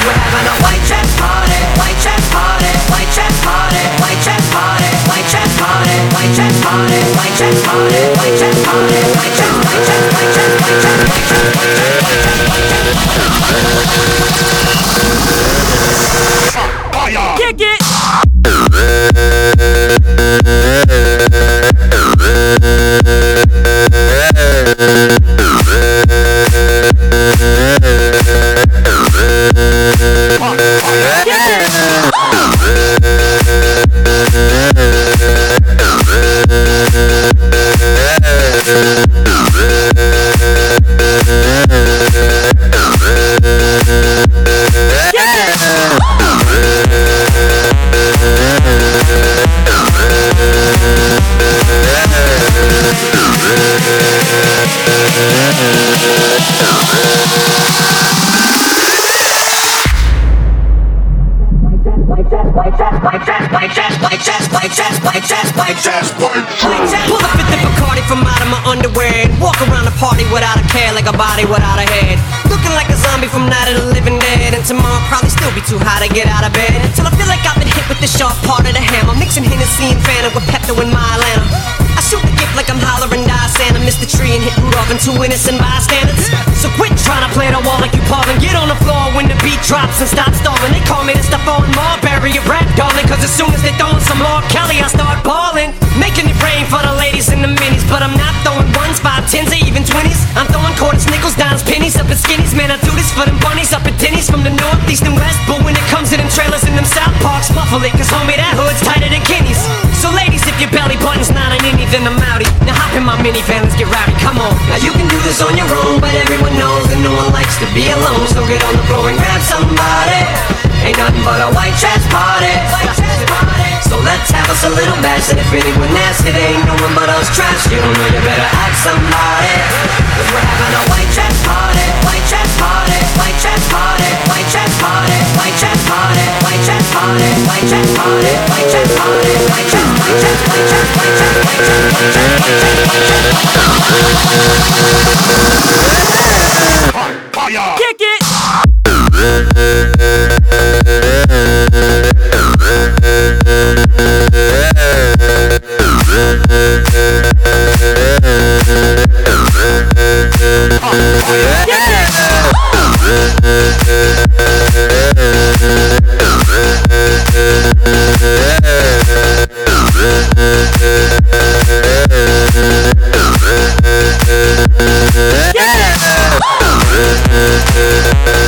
we're having a white trash party, white trash party, white trash party, white trash party, white trash party, white trash party, white trash party, white trash party, white trash, white trash, white trash, white trash, white trash, white trash, kick it. Pull the fifth of Bacardi from out of my underwear and walk around the party without a care, like a body without a head. Looking like a zombie from Night of the Living Dead. And tomorrow probably still be too high to get out of bed. Until I feel like I've been hit with the sharp part of the hammer, mixing Hennessy and Fanta with Pepto in my Atlanta. I shoot the gift like I'm hollering die Santa, miss the tree and hit Rudolph and two innocent bystanders. So quit trying to play the wall like you Paul and get on the floor when the beat drops and stop stalling. They call me the Stephon Marbury of rap, darling, cause as soon as they throwing some more Kelly, I start balling. Making it rain for the ladies in the minis, but I'm not throwing ones, 5, 10s, or even 20s. I'm throwing quarters, nickels, dimes, pennies up in skinnies. Man, I do this for them bunnies up at Denny's from the north, east, and west. But when it comes to them trailers in them South Parks, muffle it, cause homie, that hood's tighter than Kenny's. So ladies, if your belly button's not an innie, then I'm outie. Now hop in my minivan, let's get rowdy, come on. Now you can do this on your own, but everyone knows that no one likes to be alone. So get on the floor and grab somebody. Ain't nothing but a white trash party. So let's have us a little bash, and if anyone asks, it ain't no one but us trash. You don't know, you better ask somebody. Cause we're having a white trash party, white trash party, white trash party, white trash party, white trash party, white trash party, white trash party, white trash party, white trash, white trash, white trash, white trash, white trash, white trash, white trash, kick it. Yeah!